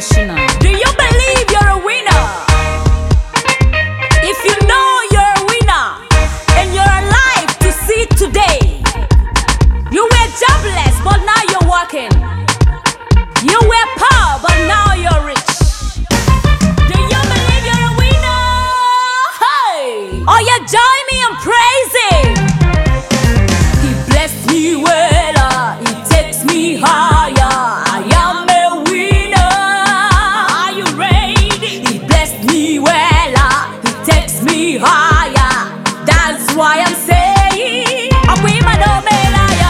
generational. Do you believe you're a winner? If you know you're a winner and you're alive to see today, you were jobless but now you're working. You were poor but now you're rich. Do you believe you're a winner? Hey! Oh yeah, join me in praising. He blessed me well, he takes me higher. I am a winner. Are you ready? He blessed me well, he takes me higher. That's why I'm saying, I'm with my no man.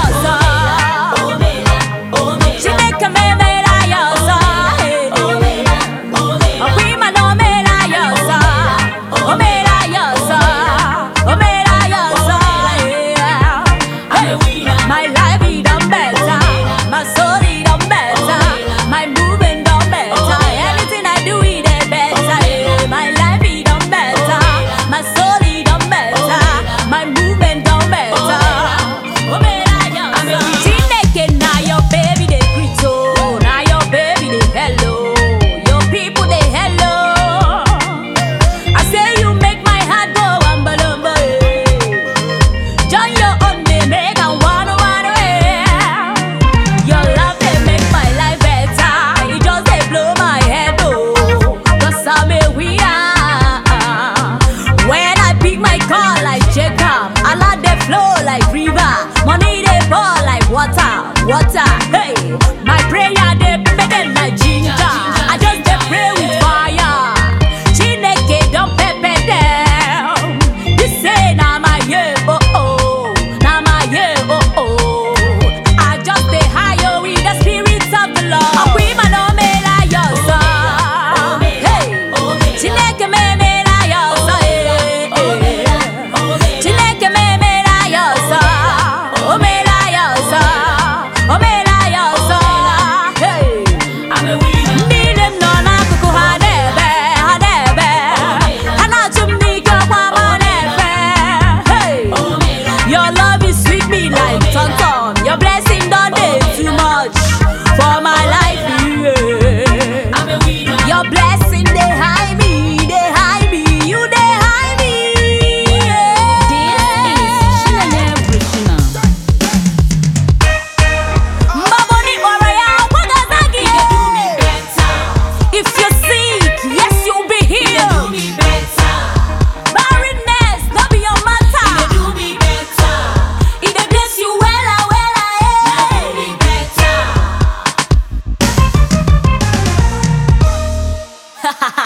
My life it done better, my soul it done better, my movement done better, anything I do it better. My life it done better, my soul it done better, my movement done better. Chineke na your baby they greet oh, na your baby they hello, your people they hello. I say you make my heart go ambalamba. Join your own they make a one. Flow like river, money they pour like water. Hey, my prayer they better like ginger. I just they pray with fire. Chineke don't pepper down. This say na my year, na my year, I just they higher with the spirits of the Lord. I we man no me like yourself. Hey, Chineke me like yourself. Chineke me. Your love is sweet me like tonton. Your blessing done day too much for my life. Yeah. Your blessing they hide me, you they hide me. Yeah. This is generational. Mbaboni waraya wagazagi. If you're sick, yes you'll be healed. Barrenness, not be your matter. Ha ha ha.